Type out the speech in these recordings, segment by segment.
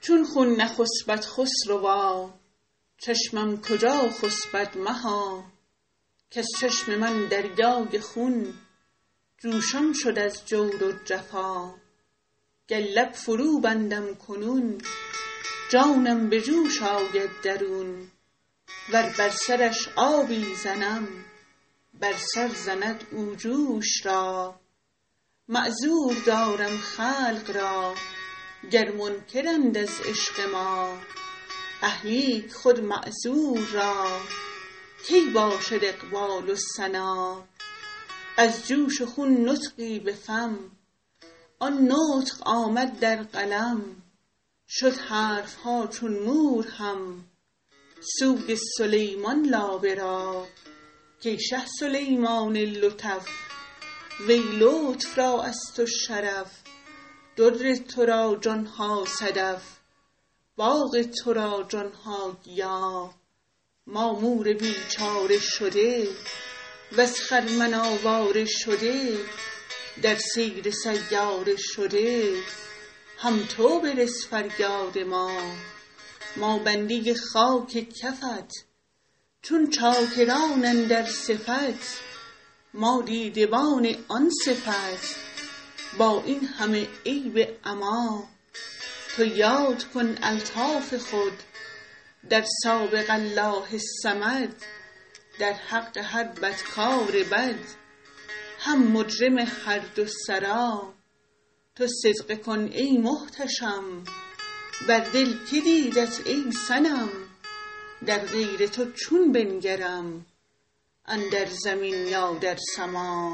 چون خون نخسبد خسروا، چشمم کجا خسبد مها. کز چشم من دریای خون، جوشان شد از جور و جفا. گر لب فرو بندم کنون، جانم به جوش آید درون. ور بر سرش آبی زنم، بر سر زند او جوش را. معذور دارم خلق را، گر منکرند از عشق ما. لیک خود معذور را، کی باشد اقبال و ثنا. از جوش و خون نطقی به فم، آن نطق آمد در قلم. شد حرف ها چون مور هم، سوی سلیمان لابه را. کای شه سلیمان لطف، وی لطف را از تو شرف. در تو را جان ها صدف، باغ تو را جان ها گیا. ما مور بیچاره شده، وز خرمن آواره شده. در سیر سیاره شده، هم تو برس فریاد ما. ما بنده خاک کفت، چون چاکران اندر صفت. ما دیده بان آن صفت، با این همه عیب عما. تو یاد کن الطاف خود، در سابق الله الصمد. در حق هر بدکار بد، هم مجرم هر دو سرا. تو صدقه کن ای محتشم، بر دل که دیدت ای صنم. در غیر تو چون بنگرم، اندر زمین یا در سما.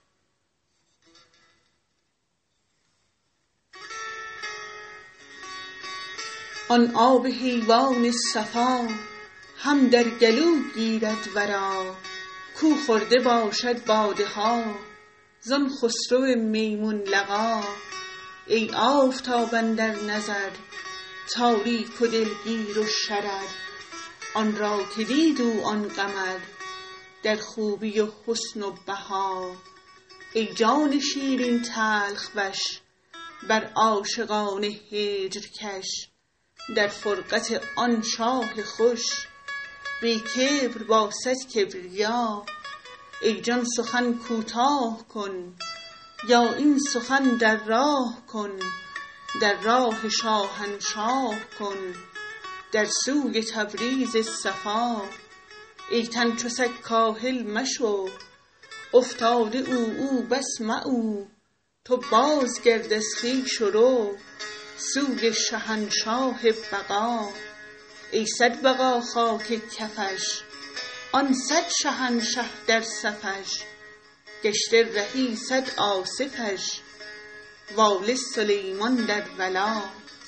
آن آب حیوان صفا، هم در گلو گیرد ورا. کو خورده باشد باده ها، زان خسرو میمون لقا. ای آفتاب اندر نظر، تاریک و دلگیر و شرر. آن را که دید او آن قمر، در خوبی و حسن و بها. ای جان شیرین تلخ وش، بر عاشقان هجر کش. در فرقت آن شاه خوش، بی کبر با صد کبریا. ای جان سخن کوتاه کن، یا این سخن در راه کن. در راه شاهنشاه کن، در سوی تبریز صفا. ای تن چو سگ کاهل مشو، افتاده او بس معو. تو باز گرد از خویش و رو، سوی شهنشاه بقا. ای صد بقا خاک کفش، آن صد شهنشه در صفش. گشته رهی صد آصفش، واله سلیمان در ولا.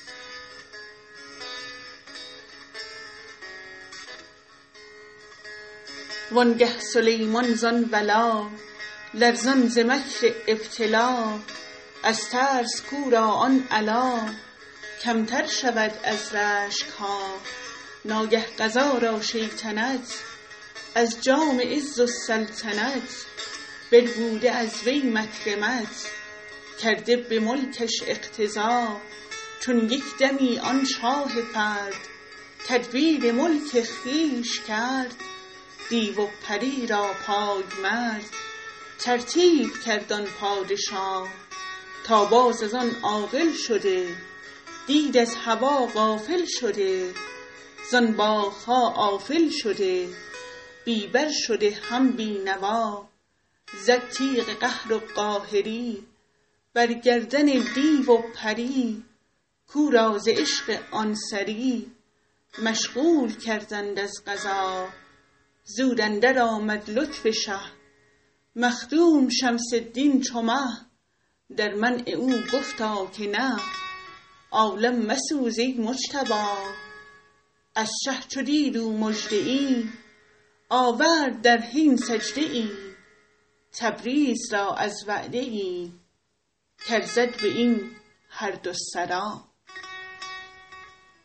وانگه سلیمان زان ولا، لرزان ز مکر ابتلا. از ترس کاو را آن علا، کمتر شود از رشک ها. ناگه قضا را شیطنت، از جام عز و سلطنت. بربوده از وی مکرمت، کرده به ملکش اقتضا. چون یک دمی آن شاه فرد، تدبیر ملک خویش کرد. دیو و پری را پایمرد، ترتیب کرد آن پادشا. تا باز از آن عاقل شده، دید از هوا غافل شده. زان باغ ها غافل شده، بی بر شده هم بی نوا. زد تیغ قهر و قاهری، بر گردن دیو و پری. کاو را ز عشق آن سری، مشغول کردند از قضا. زود اندر آمد لطف شه، مخدوم شمس الدین چو مه. در منع او گفتا که نه، عالم مسوز ای مجتبی. از شه چو دید او مژده ای، آورد در حین سجده ای. تبریز را از وعده ای، کارزد به این هر دو سرا.